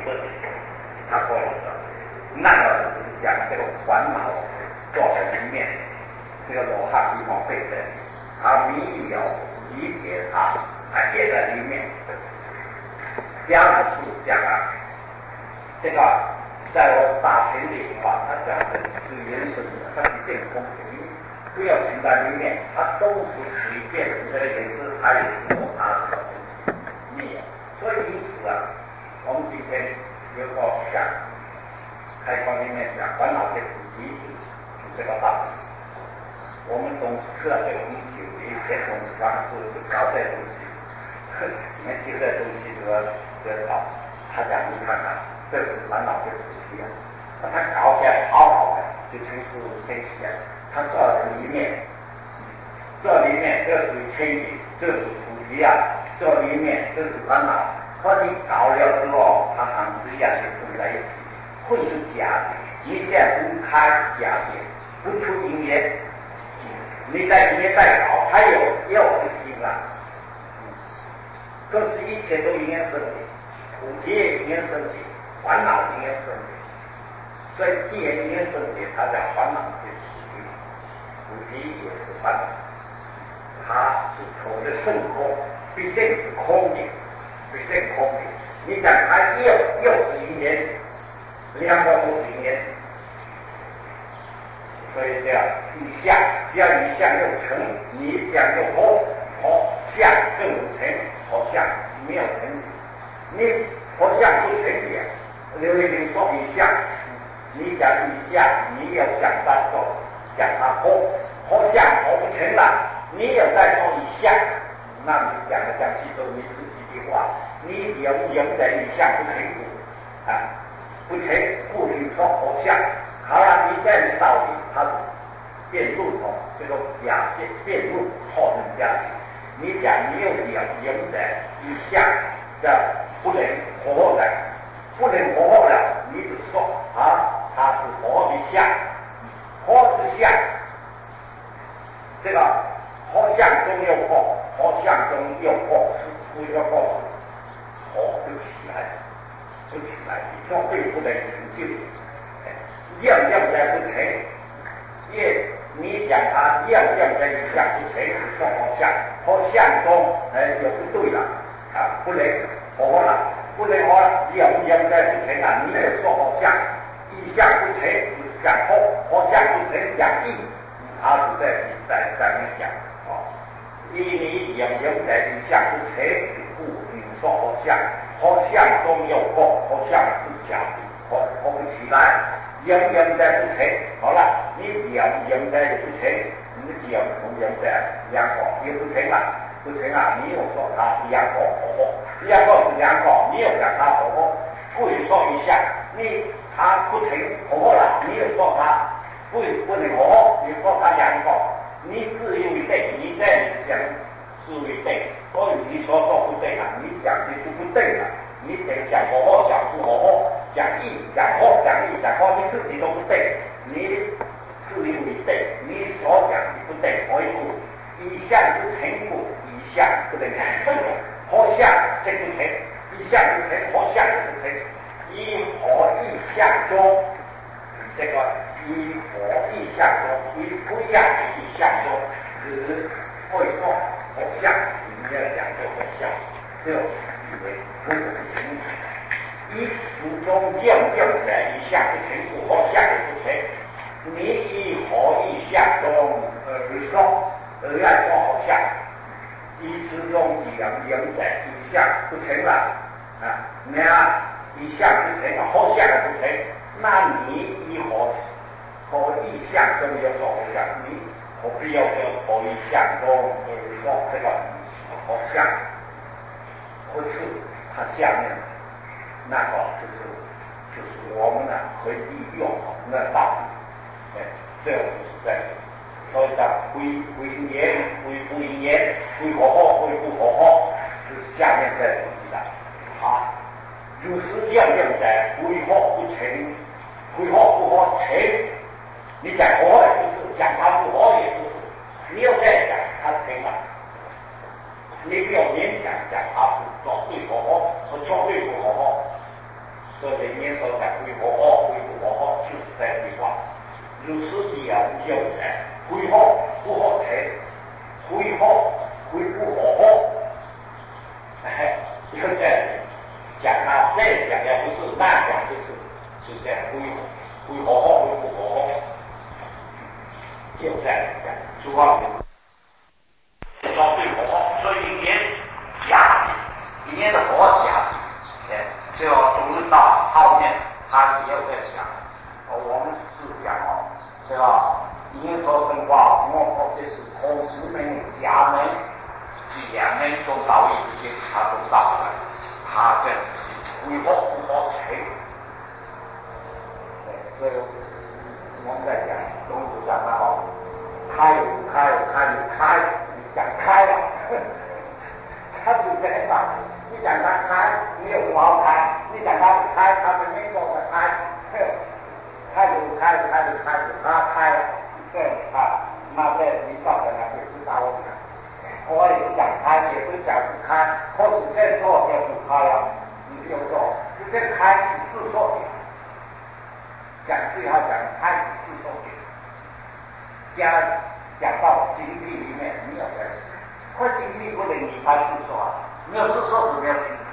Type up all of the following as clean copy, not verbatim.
事情，他跟我说，那个是讲这个烦恼做的一面，这个罗汉地方会的，他没有理解他也在里面。讲的是讲啊，这个在我大学里他讲的是原始的，他是见空，不要停在里面，他都是随便，这个也是他也是有他的没有。所以因此啊，我们今天有个讲开关里面讲烦恼的普及是这个道理。我们总是这个东西，以前总是方式就搞这东西，你们觉得东西得搞，他讲你看看，这是烦恼的普及啊，那他搞起来好好的，就成是天体啊。他这里面这属于天体，这是普及啊，这里面这是烦恼。和你搞了之后，它长时间就混在一起，混是假的，你现在分开假的，不出因缘，你在因缘再搞，它又是因了。都是一切都因缘生的，苦业因缘生的，烦恼因缘生的，所以既然因缘生的，它叫烦恼的苦地也是烦恼，它是口的生活，毕竟是空的。对这个空的，你想它又是因缘，两个都是因缘，所以叫一相，只要一相又成，你讲就合相就成，合相没有成，你合相不成也。刘一林说一相，你讲一相，你要讲到讲它合相合不成了，你又再说一相，那你讲去做你自己。你只要用在一相不成故啊，不成故去说合相。好了，你这样的道理，它是变入头，这个假线变入后成假线。你讲你又只要用在一相的不能合的，不能合了，你就说啊，它是合的相，合之相，这个合相中有合，合相中有合，是不要合。不起来，你说会不能成就，样在不成，你讲他样在一相不成，你说好相中又不对了啊，不能合了，样在不成啊，你又说好相，一相不成就是讲好相不成讲义，他是在面讲你样在一相不成，故你说好相。好相中有好相是假的，合不起来，样在不成。好了，你只要样在不成，你只要不样在两个也不成了，不成啊！你又说它两个合，两个是两个，你又讲它合，故意说一下，它不成合了，你又说它不能合，你说它两个，你自以为对，你这样讲自以为对。所以你说不对了，你讲的就不对了，你得讲合，讲不合，讲义，讲合，讲义，讲合，你自己都不对，你自以为对，你所讲的不对，所以一相不成故，一相不能成，合相这不成，一相不成，合相不成，一合一相中，这个一合一相中，一不一样的一相中，只会说合相。你要讲究合相，就以为不可行。一始终样在一相不成，不合相也不成。你以合一相中而来说合相，一始终样在一相不成了啊，那一相不成，合相也不成，那你以合一相中要说合相，你何必要说合一相中而说这个？好像不是它下面那个就是我们可以利用那道理，这个就是在所以叫归因缘，归不因缘，归合合，归不合合，是下面这东西的。啊，有时样在归合不成，归合不合成，你讲合也不是，讲它不合也不是，你要再讲它成了。你不要勉强讲它是做对不好和做对不好，所就在讲他这讲也不是，那讲就这样会好好会不好好，就这样讲，主要说对好，所以一年假的，一年的好假的，就要走入到后面，他也有在讲，我们是讲这个因说生化，我说这是同时门、家门、两门中道义这些他都到了，他这为何不好听？所以我们在讲中国讲的好，开，你讲开了，他是这样，你讲他开，你有什么好开？你讲他不开，他们没说他开，开就开，他开了，这啊，那这你照着那就是打我们。我也不讲开，也不讲不开，或是这做就是开了，你有做，这开是四说的，讲最好讲开是四说的，讲到经济里面没有关系，或经济不能离开四说，没有四说就没有经济，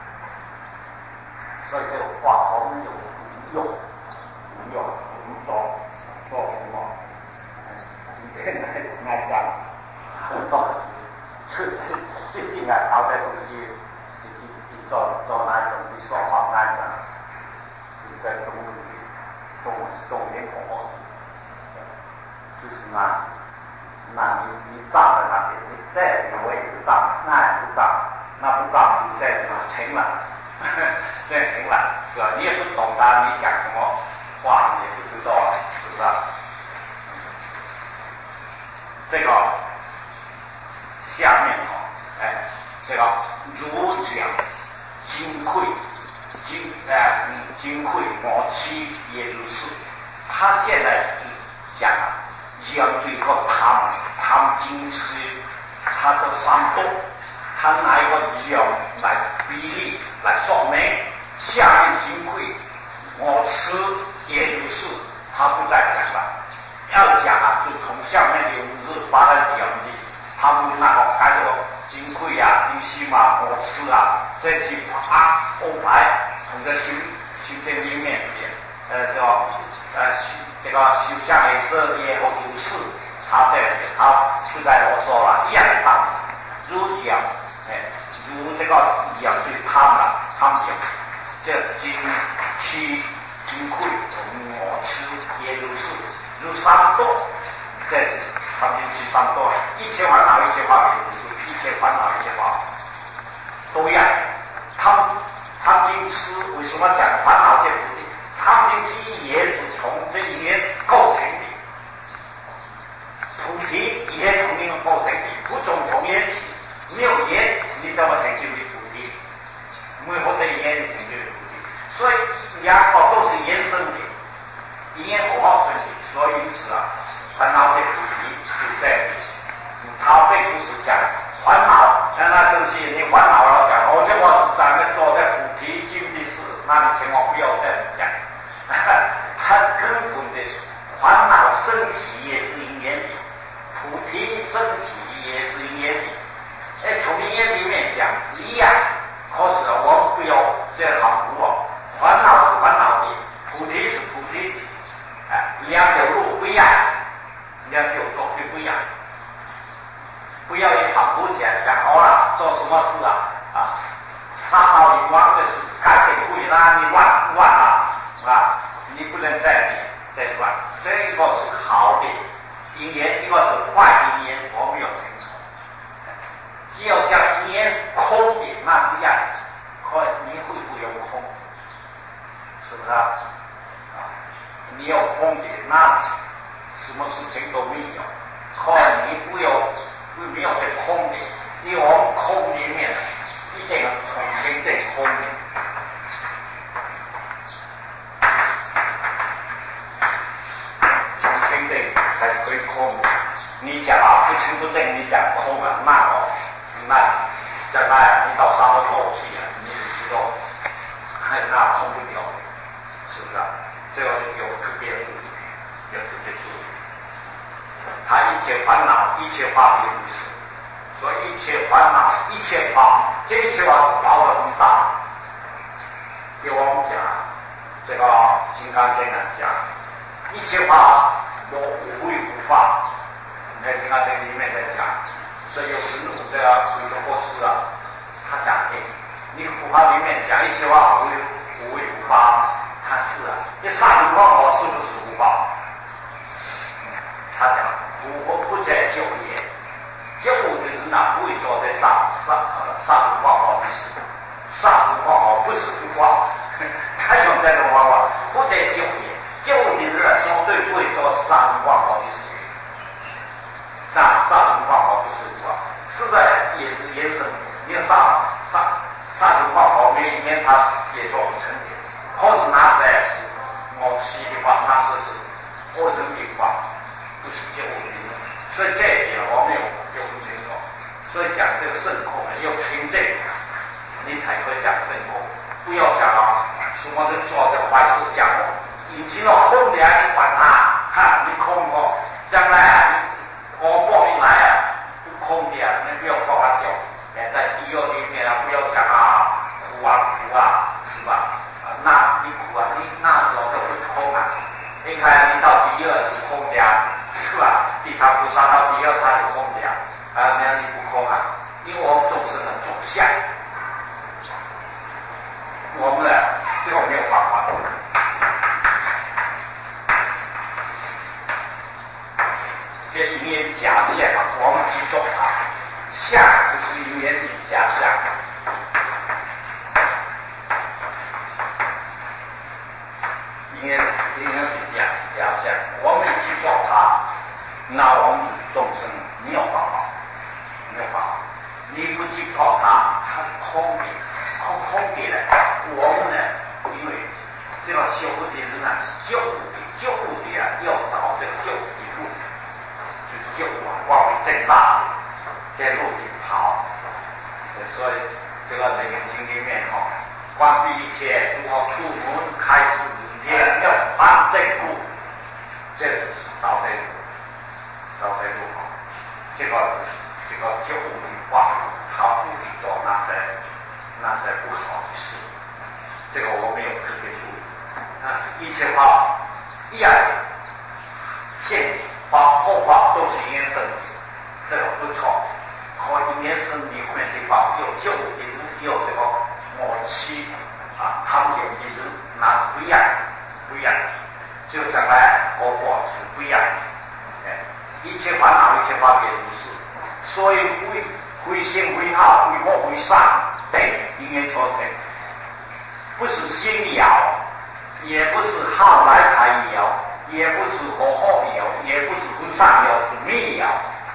所以这个话我们有用，我们说什么？今天来讲很多。最近啊，搞这东西，做那种的说法那种，在中间国，就是那你站在那边，你再我也不站，那也不站，那不站就在停了，这停了，是吧？你也不懂他，你讲什么话你也不知道，是不是啊？这个。下面这个儒讲金匮，金匮我妻也如是。他现在讲最后他们金吃，他这三动，他拿一个讲来比例来说明。下面金匮我吃也如是，他不再讲了。要讲就从下面的五日把它讲的。他们那个还有金匮啊、金星啊、我吃啊，这些后来从这修仙里面这个修下来是也有如是，他不再啰嗦了，一样道理。如讲如这个讲对他们讲这金匮我吃也如是，如三多，这是。他们去三多，一切烦恼一切法也不是，一切烦恼一切法都一样。他们经吃为什么讲烦恼界菩提？他们经也是从这一言构成的，菩提也从因构成的，不从言起，没有言你怎么成就的菩提？没有这言你成就的菩提，所以两个都是延伸的，一言合好生的，所以因此啊，烦恼界菩提。就在他并不是讲烦恼，那东西你烦恼了讲，这个是咱们做在菩提心的事，那你千万不要这样讲。他根本的烦恼升起也是因缘的，菩提升起也是因缘的。从因缘里面讲是一样，可是我们不要这样含糊哦。烦恼是烦恼的，菩提是菩提的，两条路不一样。两条走的不一样，不要一反复讲好了，做什么事杀到你光这是改变不了，你乱了你不能再乱。这一个是好的因缘，一个是坏因缘，我们要清楚。只要将因缘空的，那是一样的，你会不有空？是不是你有空的，那什么事情都没有，你没有这空的，你往空里面一定要重新这空的，重新这才可以空。你讲不清不正，你讲空了，那将来你到沙漠头去了，你就知道，那空不了，是不是？这个有特别注意，有特别注意。他一切烦恼，一切法并不是，所以一切烦恼，一切法，这一切法包了所以有时候这个有的博士啊，他讲你佛法里面讲一句话无为不法，他是啊，这杀人放火是不是不法？他讲不在就业，就务的人呐不会做在杀人放火的事，杀人放火不是不法，他用这种方法不在就业，就务的人啊绝对不会做杀人放火的事。那杀人放火不是不法，实在也是延伸，你要杀人放火免他也做不成的，或者那些是我西的话，那是恶人的话，不是就恶的人，所以这一点我们有不清楚，所以讲这个圣空要凭这个，你才会讲圣空，不要讲什么人做这个坏事讲引起了空的你管他，你空我将来我报应来不空的你不要帮他讲，在地狱里面不要讲苦是吧？那你苦你那时候都不是空你看你到地狱是空的是吧？地藏菩萨到地狱他是空的那你不空因为我们众生的走向，我们这个没有办法。这因缘假象我们去做相就是因缘的假象。因缘是假象，我们去做它，那我们众生没有办法，你不去做它，它是空的我们呢，因为这个修的人是救的要找这个救的路，就是救往为正大在路去跑。所以这个《楞严经》里面关闭一切如何出门开始天要安正路，这就是道对路。这个救的话，他不会做那些不好的事。这个我没有特别注意。一切法一样，现法后法都是因缘生的，这个不错。和因缘生离婚的法有救的人，有这个末期汤点的人，那是不一样，就将来和我是不一样的。一切烦恼，一切法别如是。所以非心非好，非恶非善，因缘所成，不是心摇，也不是好来才摇，也不是和好摇，也不是不善摇，是灭摇。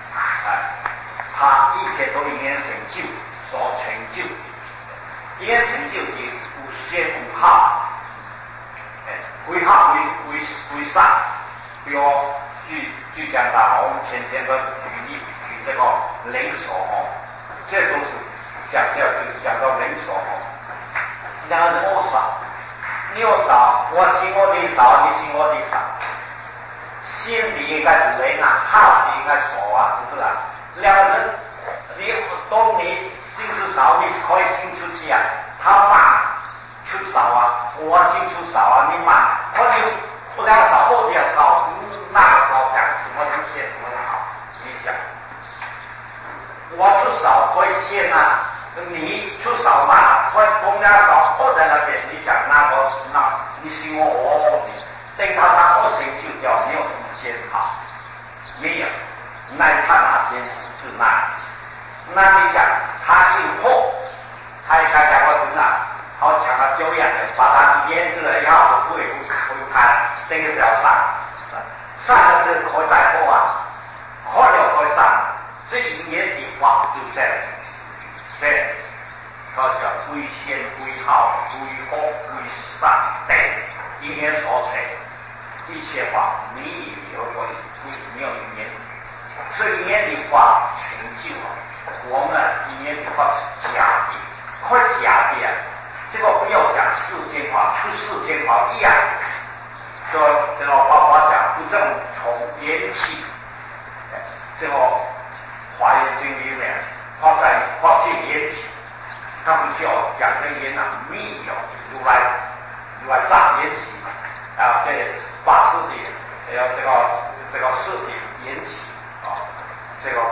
他一切都因缘成就所成就，因缘成就的无先无好，非好非善。比如举讲到我们前天的举这个人手这都是讲到人手两个人我少，你又少，我信我的少，你信我的少。心里应该是人好的应该少是不是两个人你心出少，你可以心出去他慢出少我心出少你慢，我两个少我的少，那个少讲什么东西什么好，你想我出少可以先你出少嘛，可以公家少我在那边，你讲那你信我等他我行就掉，没有什么先好，没有，那一刹那间是那你讲他进货，他一看讲我真好抢了9样的，把他腌制了以后不会看，这个是要上了这可以带货后了可以上，这因缘的法就这样，对，他叫归先归好归恶归善，对，因缘所成，一切法没有因缘，所以因缘的法成就我们因缘的法是假的，快假的这个不要讲世间法，出世间法一样。说这个法华讲不正从缘起，这个华严经里面法界缘起，他们叫讲的缘密有如来藏缘起这八识的这个识的缘起这个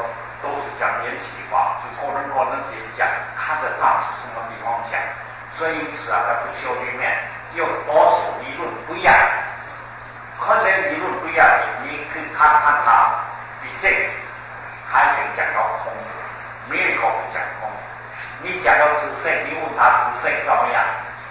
都是讲缘起法，是个人点讲，看得到是什么地方讲。所以因此啊，在不修里面有多少理论不一样，看这理论不一样，你可以看看它比这个还可以讲到空的，没有一个不讲空。你讲到自性，你问他自性怎么样，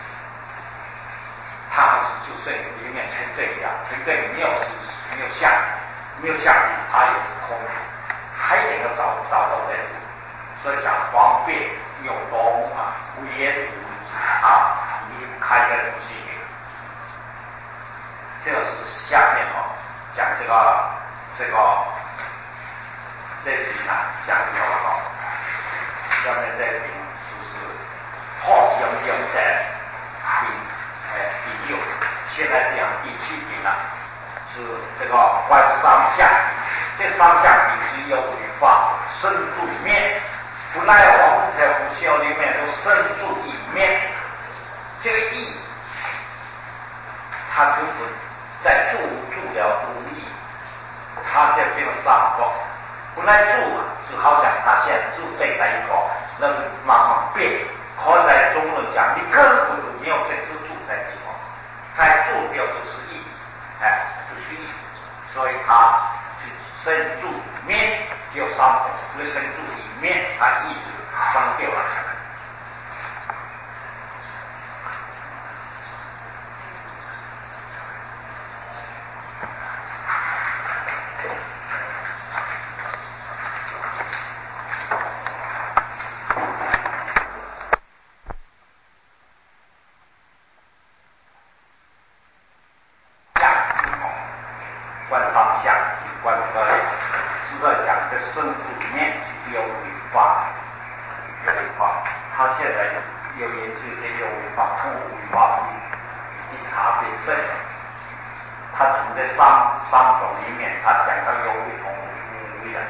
他还是自性里面成这样，成这个没有事实，没有相，没有相理，他也是空的，还得要找到这里。所以讲方便有懂啊，无言无知啊，你开个东西给。这个是下面讲这题呢，讲这个下面这题就是好相应的第六，现在讲第7题呢，是这个观三相，这三相比是有语法深住面，本来我们在佛教里面都深住一面，这个义，它根本在住了无义，它这边三个，本来住嘛，就好像他现在住这个一个，那就慢慢变。可在中论讲，你根本就没有这次住在地方，在住掉就是义，就是义，所以他就身住面就三个，因为身住里面，他一直分掉了。观上相，观这个是在讲这身住里面是有为法，他现在有研究这有为法跟无为法的差别深。他从这三种里面，他讲到有为同无为的。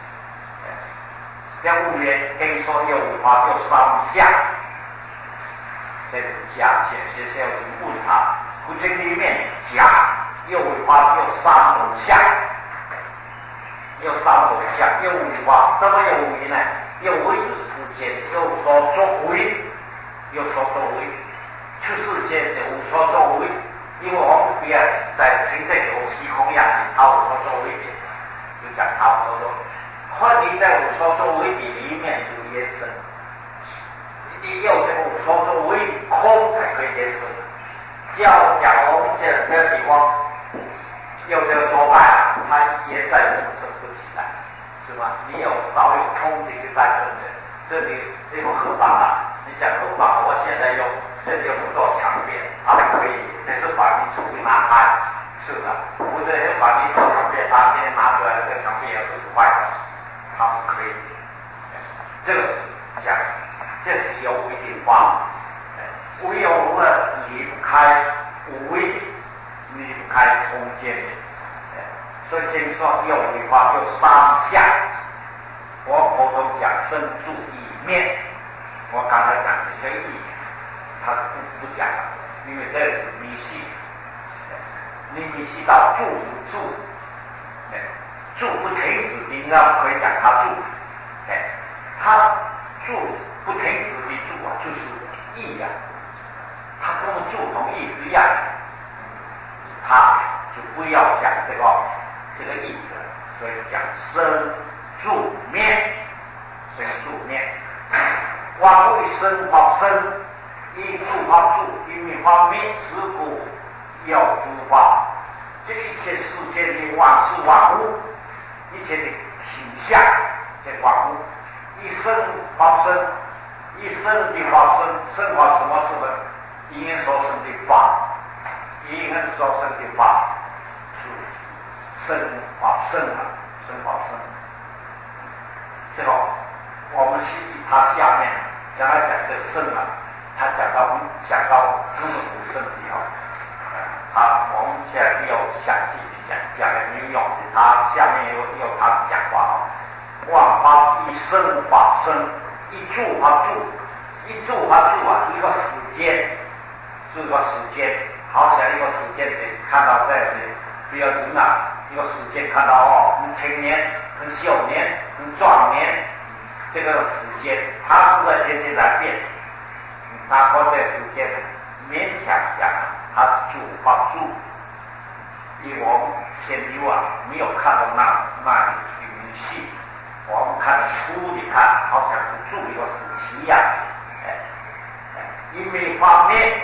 这无为跟说有为法有三相，这种假显现在我问他，不这里面讲。有为法有三种相，有为法怎么有为呢？有为就是世间有所作为，出世间就无所作为，因为我们不要在真正有虚空样里，他无所作为的，就讲他无所作为。或你在无所作为的里面有延伸，你有这个无所作为，空才可以延伸。讲我们现在这个地方。有这个多半它也在生不起来，是吧？你有早有空的就在生的，这里这个合法啊，你讲合法，我现在用这里有不多强烈，它是可以，这是把你手里拿开，是的，否则就把你做强烈，它今天拿出来这个强烈也不是坏的，它是可以的。这个是讲，这是有为的法，无有无了离不开无为的。离不开空间的，所以经说有为法有三相。我普通讲身住一面，我刚才讲的这个意，他不讲了，因为这是迷信。你迷信到住不住，住不停止的，你要可以讲他住，他住不停止的住啊，就是意呀，他跟我们住同意是一样的。他就不要讲这个意思，所以讲身住面，万物生法生，一住法住，一命法灭，此故有诸法。这一切世间的万事万物，一切的形象，这万物一生法生，一生的法生，生法什么是的？因缘所生的法。因缘所生的法是生法生啊，生法生。这个我们他下面将来讲这个生啊，他讲到根本无生的我们现在要详细的讲的没用的，他下面有他讲话万法一生法生，一住法住，一住法住啊，一个时间，这个时间。好像一个时间点看到这样的，比如人啊，一个时间看到你成年跟小年、跟壮年这个时间，它是在天天在变。它靠这时间勉强讲，它是主化主，因为我们前流没有看到那语系，我们看粗的看，好像是注一个时期一样。因为画面，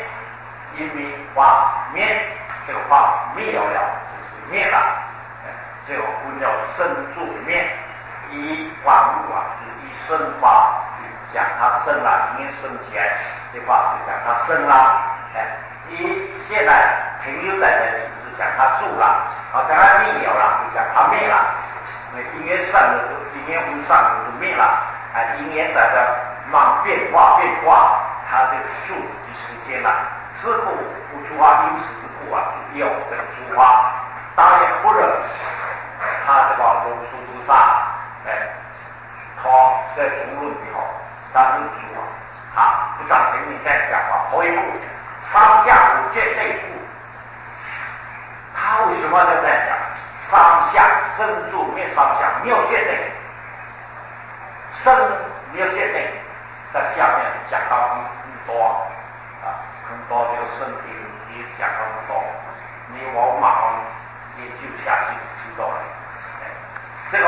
这个画灭了，就是灭了。这个分叫生住灭，以万物就是以生化，就讲它生了，因为生起来的话就讲它生了。以现在停留在这里，就是讲它住了，讲它灭了，就讲它灭了。因为上的因为无上就灭了，因为在这慢变化，它这个住的时间了。是故无诸法因时之故有这个诸法，当然不认他这个龙树菩萨，他在主论以后，当然主他不赞成你再讲话，回顾上下无绝对故，他为什么在这讲上下生住灭上下没有绝对，生没有绝对，在下面讲到很多。很多这个身体你讲到很多，你往马上研究下去就知道了。这个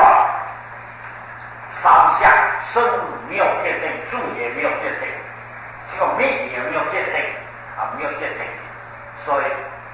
上下生没有界定，住也没有界定，这个灭也没有界定没有界定，所以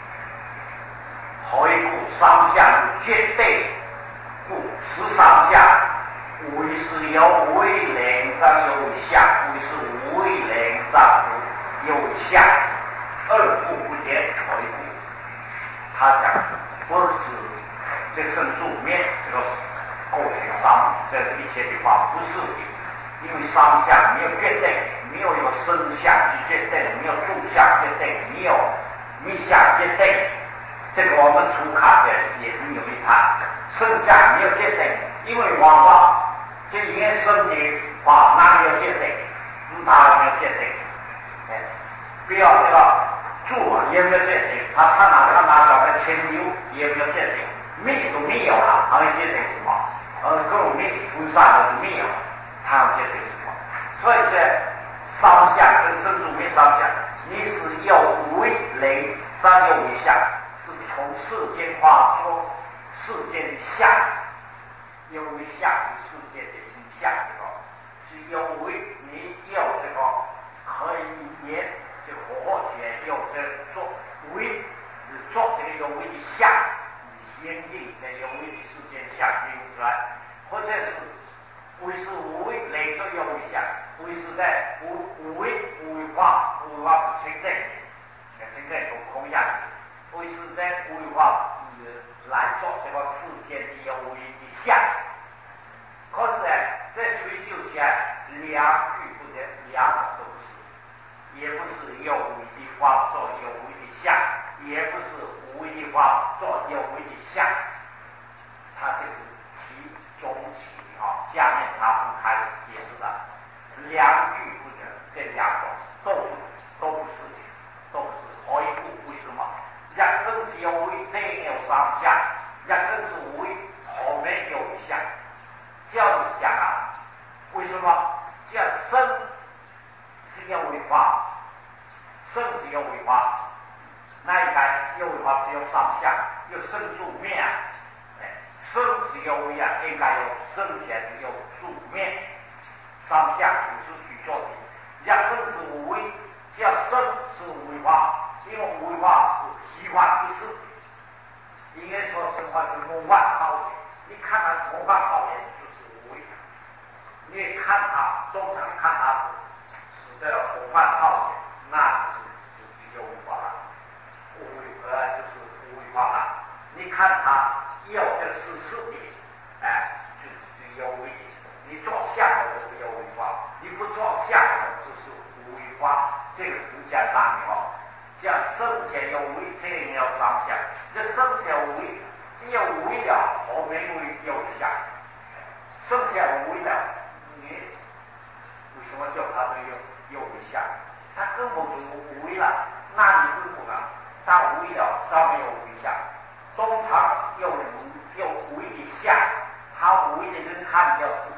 回顾上下绝对故是上下，为是有为两张有为相，为是无为两张有相，二故不见回顾。他讲不是这生住灭这个构成上这一切的话不是的，因为上下没有决定，没有一个生相去决定，没有住相决定，没有灭相决定。这个我们初看的也没有一谈，生下没有决定，因为往往这原生的话哪里有决定，哪里没有决定。不要这个住也没有决定，他看哪找个清流也没有决定，灭都没有了，他会决定什么？各种灭分散的都没有，他要决定什么？所以这上下跟生住灭上下，你是有为类，咱有为相，是从世间化作世间的相，有为相是世界的形象，是有为你有这个可以言。就活起来有这做为做这个有为的相，先定这有为的世间相定出来，或者是为是无为来做有为相，为是在无为化是清净，清净有空样，为是在无为化来做这个世间的有为的相。可是呢，在追究起来两句不得，两种都不是。也不是有为的法做有为的相，也不是无为的法做有为的相，它这是其中起下面他分开解释的，两句不能，这两种都不是，何以故？为什么？一生是有为，这有上下；一生是无为，后面有一相。这样子讲为什么？这生是有为法，生是有为法，那应该有为法只有上下，有生住灭生是有为应该有生前有住灭，上下不是去做的。要生是无为，叫生是无为法，因为无为法是习惯不是的，应该说生活是魔幻好的，你看它魔幻好的就是无为，你也看它通常看它是这魔幻好的，那就是有为法了，就是无为法了。你看它有的是的，就有为的。你做相的就是有为法，你不做相的就是无为法，这个是很简单的叫生前有为，这个要上下。这生前无为，你有为了，后面为有相。生前无为了，你为什么叫他们有为相？他根本就无为了，那你不懂啊？他无为了，他没有为相。通常有为的相，他无为的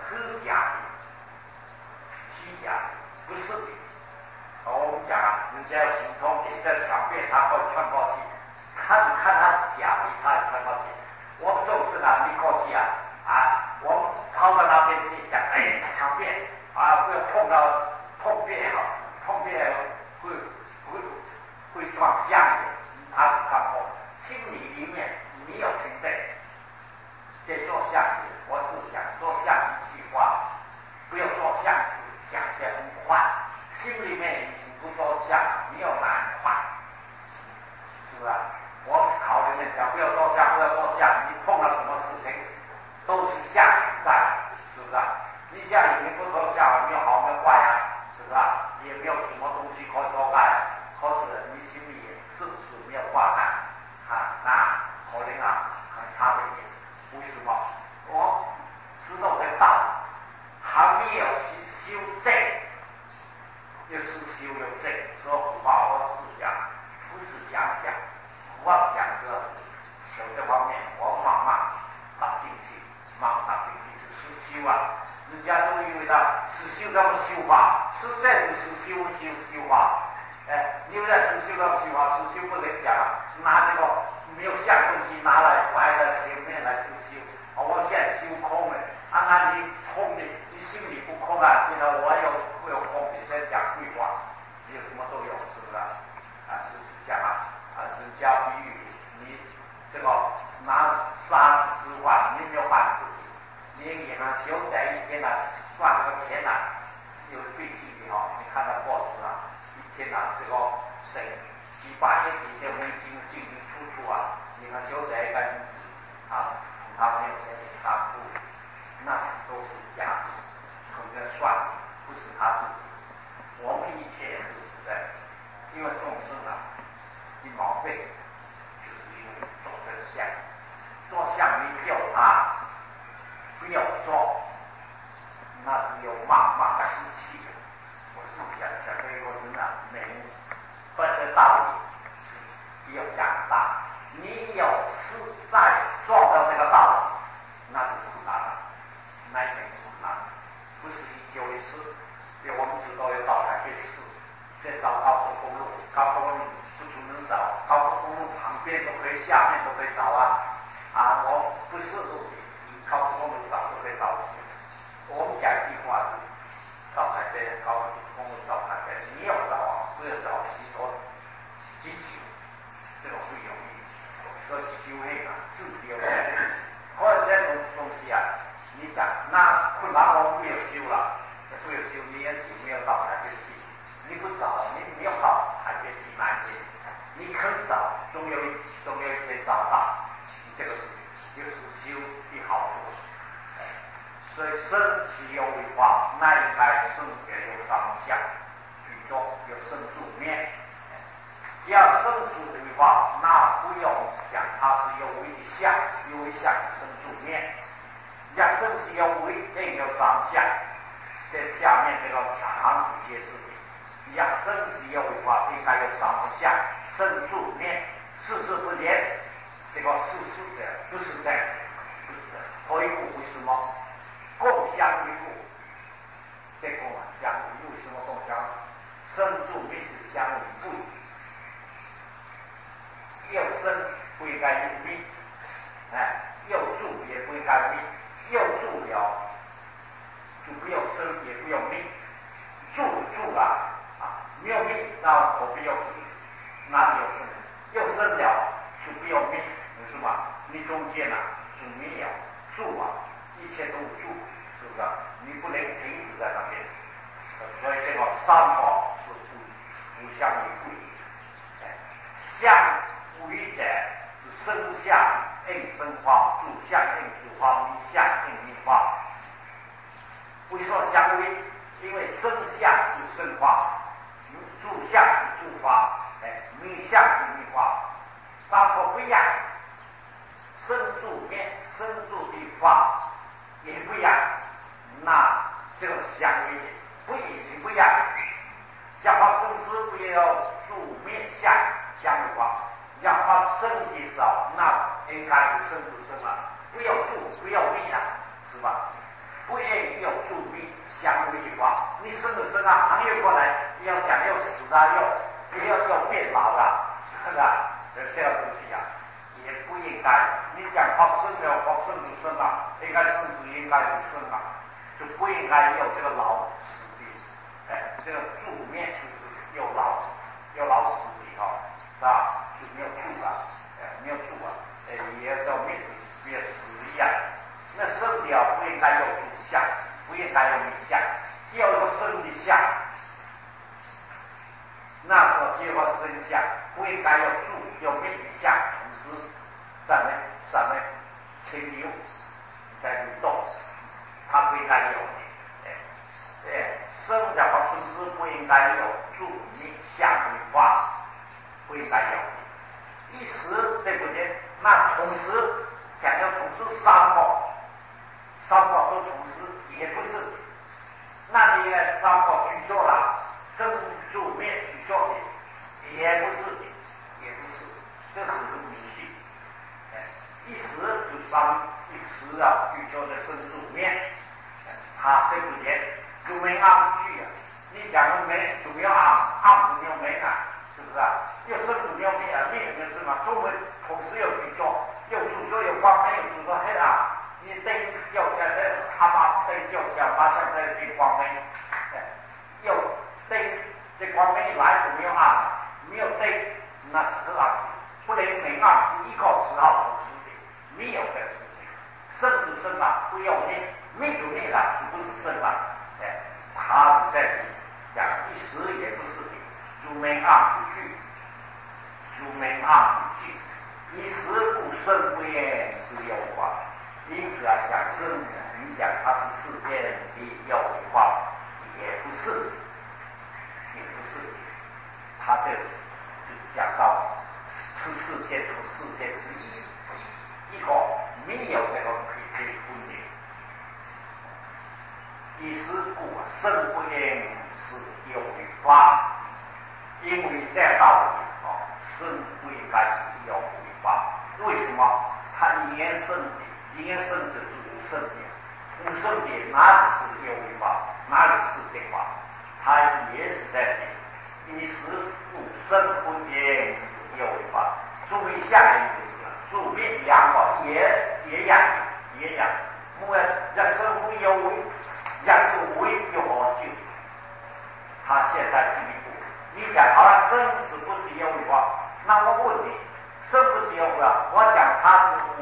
是假的，虚假的，不是的。我们讲啊，人家有行通点在墙边，他会穿过去，他就看他是假的，他也穿过去。我们众生啊，你过去啊，我们跑到那边去讲，墙边不要碰边会撞相的，他只看过。心里面你有存在，在做相的，我是想做相一句话，不要做相是想得很快，心里面已经不做相，你要难快，是吧？我考虑人家不要做相，不要做相，你碰到什么事情都是相在，是不是？你相里面不做相，没有好没有坏啊，是不是？也没有什么东西可以做爱，可是你心里是不是没有挂碍？那可能很差的一点。为什么？我知道这个道理，还没有修正，又是修有正，说不把我思想不是讲，我讲这求这方面，我慢慢打进去，是实修啊。人家都以为他实修这么修法，实在不是修法。你们在实修这么修法，实修不能讲拿这个没有像东西拿来摆在前面来实修。我现在修空了，那你空的，你心里不空啊？现在我有空，你在讲对话，有什么作用？是不是？是讲人家比喻你这个拿沙子之外，你没有办事情。你银行小仔一天算这个钱有最近的你看到报纸一天这个省几百亿的美金进出银行小仔一干他没有钱给他付，那都是假的，可能算的，不是他自己。我们一切都是在，因为众生的毛病就是因为做这个相，做相你不要不要做，那只有慢慢的失去。我是想这个人明白的道理是要讲大，你有实在做到这个道理，那就是难了，那一点不难，不是一久一次。因为我们知道要到台北市，在找高速公路不足能找，高速公路旁边都可以，下面都可以找我不是高速公路找都可以找起。我们讲一句话是，到台北高速公路到台北，你要找不要找几久，这个不容易。所以修行自己有在，或者这种东西你讲那困难我没有修了，不要修你也没有到台北去，你不找你没有到台北去南京，你肯找，总有一天找到，这个是就是修的好处。所以生其有为法，乃该生也有上下，举中有生住面。只要生死为法，那不用讲它是有为的相，有为相生住面。要生是有为，应有上下。在下面这个行子解释的，要生是有为法，应该有上下，生住面，事事不连。这个事的不是这样，不是这样。何以故？为什么？共相于故，这共相于为什么共相？生住灭是相为不已，又生归该有灭，又住也归该灭，又住了就不要生也不要灭，住没有灭，那何必要生？哪里有生？又生了就不要灭，是吧？你中间是没有住一切都住，是不是？你不能停止在那边，所以这个三宝是不相为不已。相为者是生相应生化，住相应住化，迷相应迷化。为什么相为？因为生相就生化，住相就住化，迷相就迷化。三宝不一样，生住面生住的法也不一样，那这个相为不已经不一样。要把生死不要住面相相为化，要把生的少，那应该是生不生不要住不要灭是吧？ 不愿有助力相违法。你生着生啊，行业过来要讲要死啊，要变老了，是吧？这个东西啊，也不应该。你讲发生了，发生就生啊，应该生是应该就生啊，就不应该有这个老死的。这个住面就是有老死的哈，是吧？就没有住啊，没有住啊，也要叫面子，也死一样。那生的啊，不应该有主相，不应该有名相，只要有生的相。那时候结合生相，不应该有住有命的相，同时咱们停留在流动，它不应该有的。生的和生死不应该有住命相的话，不应该有的。一时这不对，那同时讲要同时三个都同时也不是。那你三个举作了，生住灭举作的也不是，这是迷信。一时就一时啊，举作的生住灭，它这不对。就没暗句啊！你讲的没就没有暗就没有没啊，是不是啊？有生就没有灭啊，灭没是嘛？中文同时有举作，有主作有光明，有主作黑暗。你灯叫起来，他把灯叫起来，马上在变光明。有灯，这光明来就没有暗，没有灯那是黑暗。不能明暗是一个时候同时的，没有的事情。生就生了，不要灭，灭就灭了，就不是生了。他是在讲一时也不是的，如明暗不惧，一时不生不厌是有法。因此啊，讲生，你讲它是世间的有法，也不是，他这就讲到出世间是一个没有这个可以分的。一时故生不厌是有为法，因为这样道理生不应该是有为法。为什么？它因缘生就是无生的，无生的哪里是有为法，哪里是正法？它也是在一时故生不厌是有为法。注意下一个是住灭两个也养，莫要生不有为。要是为又好救，他现在进一步，你讲好了，生死不是有为法，那我问你，生不是有为法，我讲它是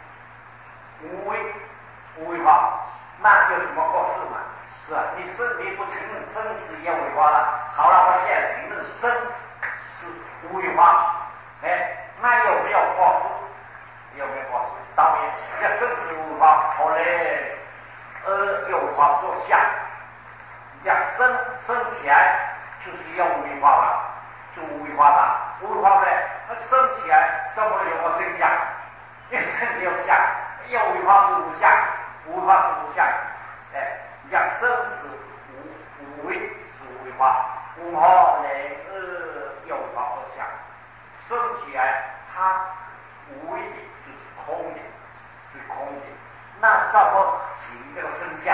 无为法，那有什么过失嘛？是吧？你不承认生是有为法了，好了，我现在承认生是无为法，那有没有过失？有没有过失？当然，这生是无为法，好嘞。有为法做相，你讲生起来就是有为法了，就无为法了。无为法呢，它生起来怎么有个生相？因为生没有相，有为法是无相，无为法是无相。你讲生是无为是无为法，无好来有为法做相，生起来它无为的就是空的，是空的。那怎么起这个生相？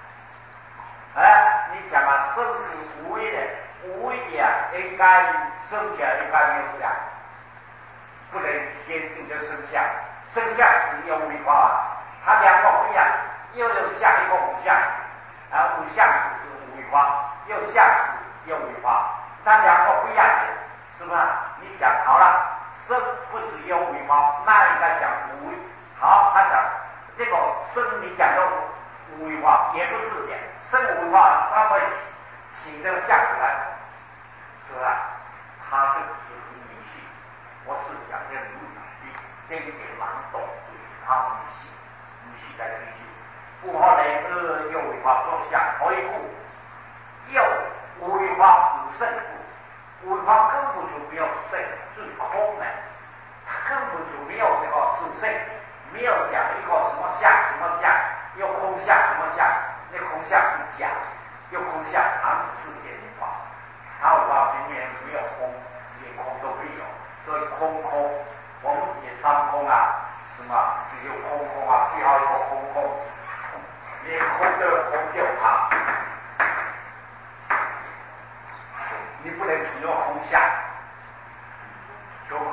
你讲啊，生是无为的，无为的应该生起来应该没有相，不能先定这个生相。生相是有为法，它两个不一样，又有相一个无相，无相是无为法，有相是有为法，它两个不一样的，是吧？你讲好了，生不是有为法，那应该讲无为。好，他讲。这个生你讲的无为法也不是的，生无为法它会起这个相出来，是吧？它就是迷信。我是讲这个这一点难懂，就是它迷信在追究。不好来有为法做相，何以故？有无为法无圣故，无为法根本就没有圣，就是空的，它根本就没有这个主圣。没有讲一个什么相，有空相什么相，那空相是假，有空相常是世间的话，它无法里面没有空，连空都没有，所以空，我们也三空啊，什么只有空啊，最后一个空，连空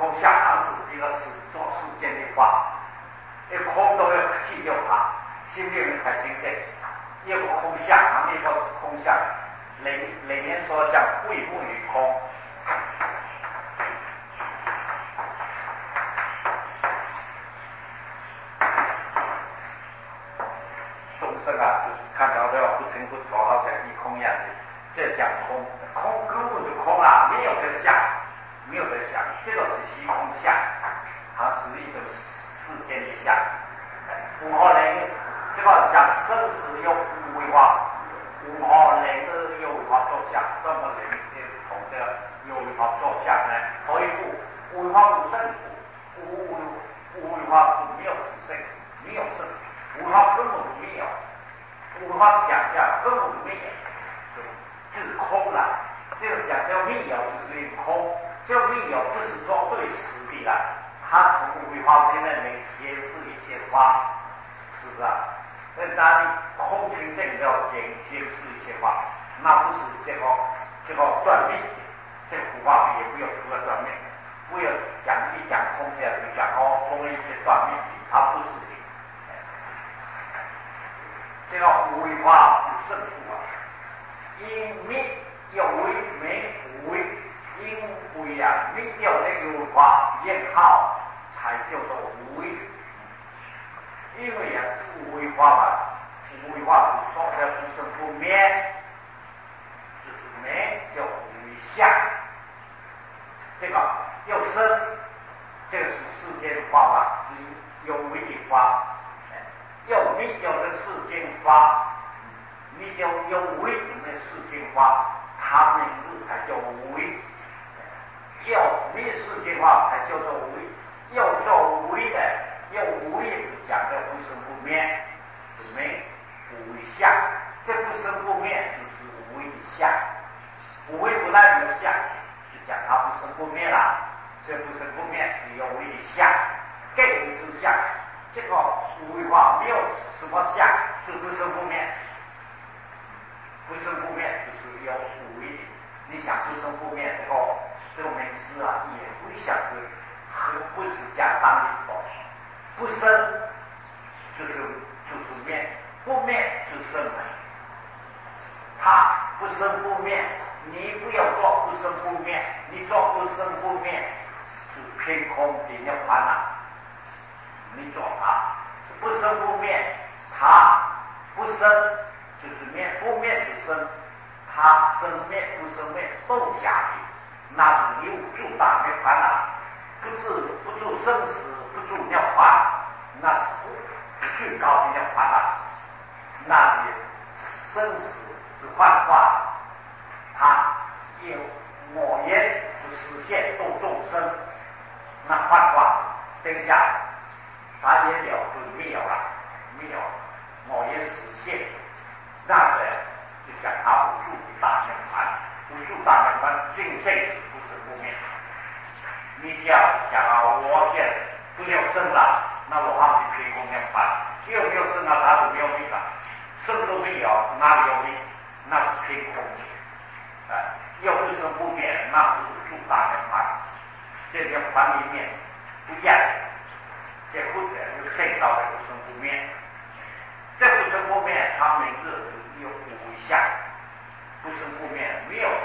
空相当是一个做世间的法，一空都要气就怕，心里面才清净。一个空相，一个空相，里面说讲慧不与空。众生啊，就是看到的不清不楚，好像一空一样的。这讲空，空根本就空啊，没有这相，没有这相，这个是虚空相，它是一种世间的相。五号人，这个讲生死有五位化，五号人的有为化作相，这么人的同这个有为化作相呢？所以五位化无胜，五位化没有自胜，没有胜，五位化根本就没有，五位化讲价根本就没有。就是空了，这个讲叫密有，就是一个空，这个密有就是做对实的了。它从五位化里面能显示一切法，是不是啊？当你空清净了解显示一切法，那不是这个断灭，这个佛法也不要除了断灭，不要讲一讲空这样就讲空了一切断灭，它不是的。这个五位化不胜负啊。因灭有为没无为，因为啊灭掉这个化验号才叫做无为。因为啊无为化吧，无为化不说的不生不灭，就是灭叫无为相。这个要生，这个是世间法吧，是有为的法。要灭掉这世间法。你有为里面世间法，它名字才叫无为。要灭世间法才叫做无为。要做无为的，要无为讲的不生不灭，是没无为相。这不生不灭就是无为的相。无为不但有相，就讲它不生不灭了。这不生不灭是有为的相，更无之相。这个无为法没有什么相，就不生不灭。不生不灭就是有无为的，你想不生不灭这个名词啊，也不想对，不是讲当理的。不生就是灭，不灭就是生。它不生不灭，你不要做不生不灭，你做不生不灭是偏空的那烦恼。你做它不生不灭，它不生。就是灭，不灭就生，它生灭不生灭都假的，那是有助大的烦恼，不住生死，不住涅槃，那是最高的涅槃了。那里生死是幻化，它有我言是实现度众生，那幻化等一下，它也了就没有了，没有我言实现。那是就讲他无助的大涅槃，无助大涅槃尽废不生不灭。你这样讲啊，我现在不要生了，那我还是偏空涅槃，又没有生了，他就没有命了，生都没有，哪里有命？那是偏空的，又不生不灭，那是无助大涅槃。这涅槃里面不一样，这不得就见到的不生不灭。这不生不灭，它名字是有无为相，不生不灭，没有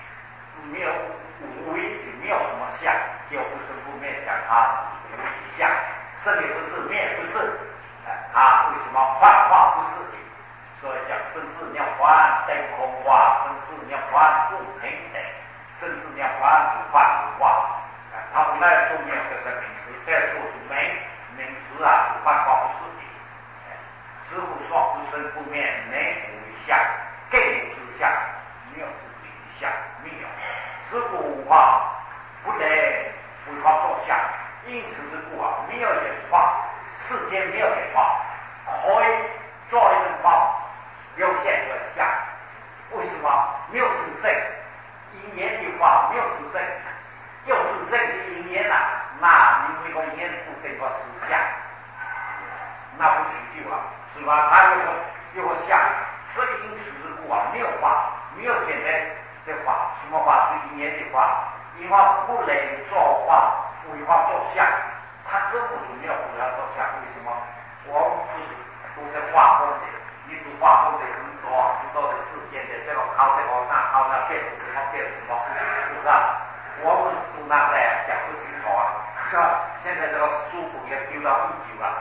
无为，没有什么相，就不生不灭，讲它是无为相，生也不是，灭也不是，它为什么幻化不是的？所以讲生死涅槃等空化，生死涅槃不平等，生死涅槃不幻不化，它不但都没有这些名词，这都是名词啊，是幻化不是的。师父说不生不灭，没无为相，更无之相，没有自己的相，没有。师父无法不能为法作相，因此之故啊，没有人法，世间没有人法，可以做一种法表现出相。为什么？没有自性，因缘的法没有自性，有自性的因缘啊，那你每个因缘不等个实相，那不成就啊。是吧？它有个相，所以因此之故啊，没有法，没有简单的法，什么法是因缘的法， 因为不能作法，违法作相，他根本就没有不要作相。为什么？我们不是读的化工的，你读化工的很多的事件的，这个靠这个靠那变什么变什么，是不是啊？我们读那个讲不清楚啊，是吧？现在这个书本也丢到1久了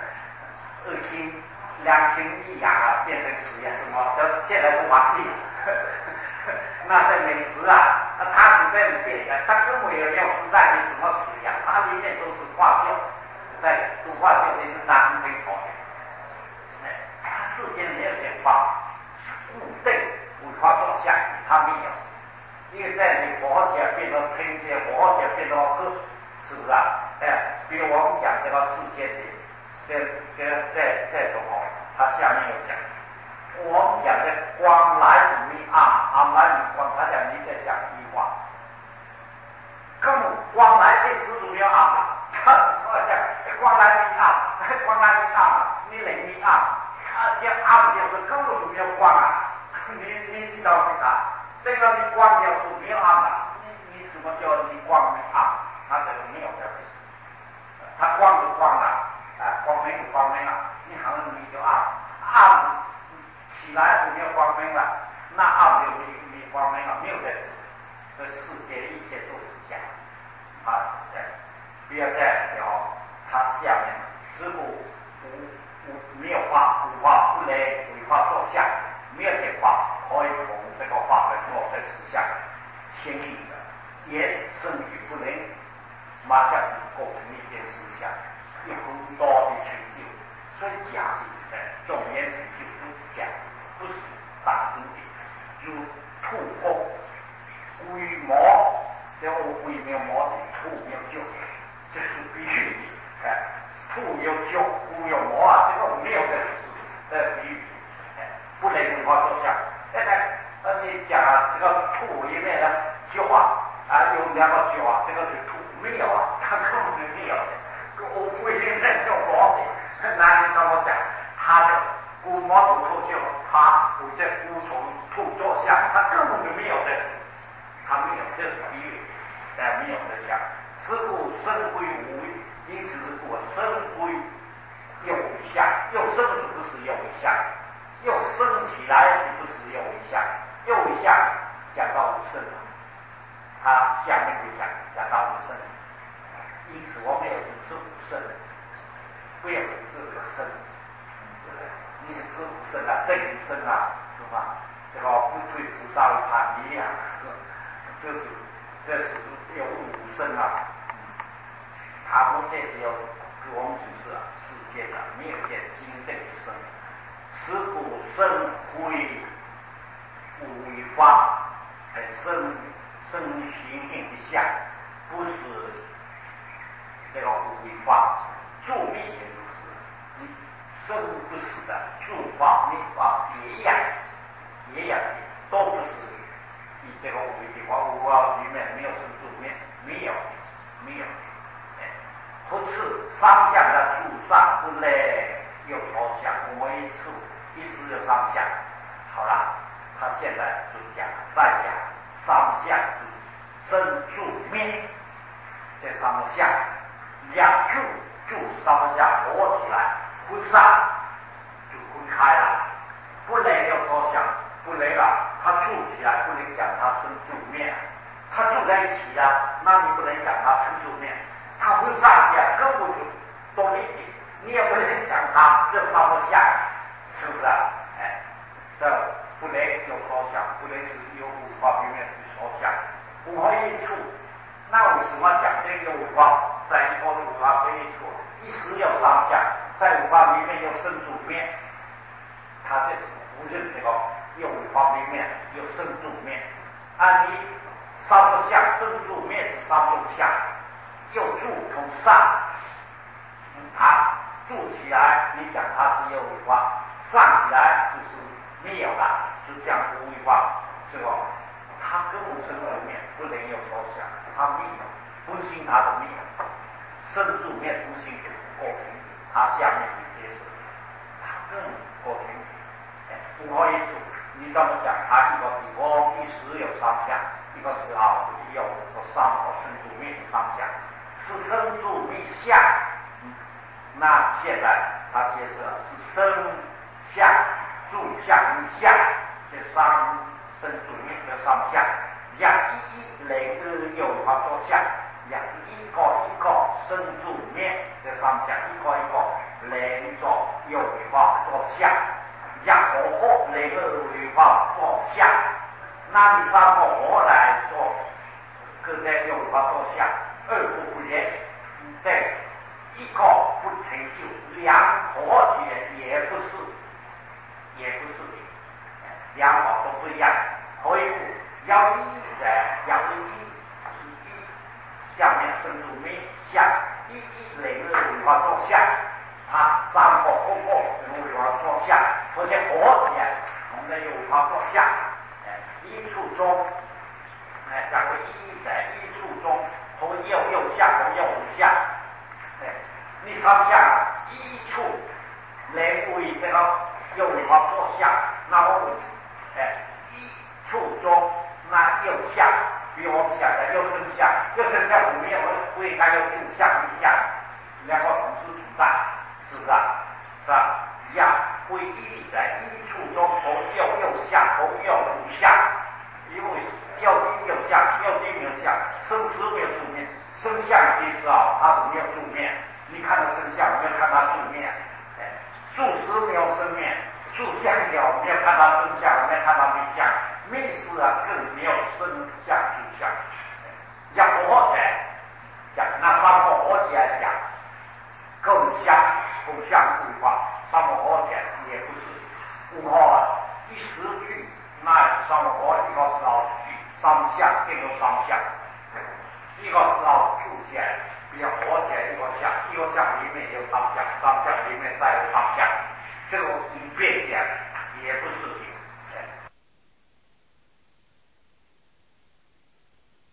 ，2斤2斤1两啊，变成水啊什么，现在都忘记了。那些美食啊，它是这样变的，它根本也没有实在的什么水啊，它里面都是化学，在读化学的是拿不清楚的。它世间没有变化，物对违法作相，它没有。因为在你佛学变到天界，佛学变到鹤，是不是啊？比如我们讲这个世界的这种哦，它下面有讲。我们讲的光来不明暗，暗来明光，他讲你在讲一话，根本光来这始终没有暗了。我讲光来明暗，光来明暗，你能明暗，这暗就是根本就没有光啊！你找回答，这个你光表示没有暗了，你什么叫你光明暗？它这个没有这回事，它光就光了，光明就光明了，你好像你就暗，暗。起来就没有光明了，那暗就没光明了，没有这事。这世界一切都是假啊！不要再聊它下面，师父没有法，无法不能违法作相，没有这法可以从这个法本做的实相，相应的言生语不能马上构成一件实相，有很多的成就，虽假的总言成就都假。不是当真的，如兔破龟毛，这个龟没有毛的，兔没有脚，这是比喻的。兔有脚，龟有毛啊，这个没有这个事，比喻。不能违法作相。你讲啊，这个兔里面的脚有2个脚啊，这个是兔没有啊，它根本就没有的。龟里面有毛的，那你怎么讲？它的龟毛不脱臼，他为这孤从兔作相，他根本就没有这事，他没有，这是比喻，没有这相。是故生归无，因此是故生归有为相，又生就不是有为相，又生起来就不是有为相，有为相讲到无生，他下面的讲到无生，因此我们要主持无生，不要主持有生。你是知无生啊，正无生啊，是吧？这个不对菩萨为叛逆啊，这是有无生啊。他们这里要给我们指示世界的没有见真正的生，是故生归无为法，生行性的相，不是这个无为法，助灭也如是。生不死的诸法灭法也一样的，都不是以这个无为的话，无法里面没有生助灭，没有。不是上相的诸上不类有所想，我们一时有上相。好了，他现在就讲再讲上相之生助灭，这3个相两助3个相合起来。分散就分开了，不能有所想，不能了，它住起来不能讲它生住灭，它住在一起了，那你不能讲它生住灭，它分散起来根本就多一点，你也不能讲它这3个相，是不是啊？这不能有所想，不能是有无法里面的所想，不可以处。那为什么讲这个无法在一方的无法可以处？一时有3相。在五法里面有生住灭，他这是不认这个有五法里面有生住灭。按你3个相，生住灭是3种相，又住同散，它住起来，你讲它是有为法，散起来就是没有了，就讲无为法，是吧？它根本生住灭不能有所想，它没有，本性它都没有，生住灭不性构成。它下面的解释，它更构成不可以处。你这么讲，它一个地方一时有3相，一个是有三个生住灭三相，是生住灭相。那现在他解释了是生相、住相、灭相，这三生住灭这三相，也一类有法作相，也是一个一个生住灭这三相，一个一个连着有法作相，也和合连个有法作相。那你三个合来做，跟这有法作相，二不不连，对。一个不成就，两合起来也不是两个都不一样。何以故？要一在要一是一，下面生住灭相，一类的为法作相，它三个合为法作相，而且合起来我们的有法作相，一处中，假如一在一处中，和有相和有无相。你三相一处来为这个有法作相，那么一处中那有相，比如我们想的有生相，有生相里面我应该有住相一相，两个同时存在，是不是？是吧？也会一在一处中和有相和有无相，因为有丁有相，有丁没有相，生时没有住面，生相的意思它是没有住面。你看到生相，没有看他住面，住时没有生面，住相了，没有看他生相，没有看他灭相，灭时更没有生相住相。要合起来讲，那三个合起来讲，更相不相对话，三个合起来也不是。五合一时句，那三个合一个是要句，三相变成三相，一个是要住起来。要合起来一个相里面有三相，三相里面再有三相，这个应变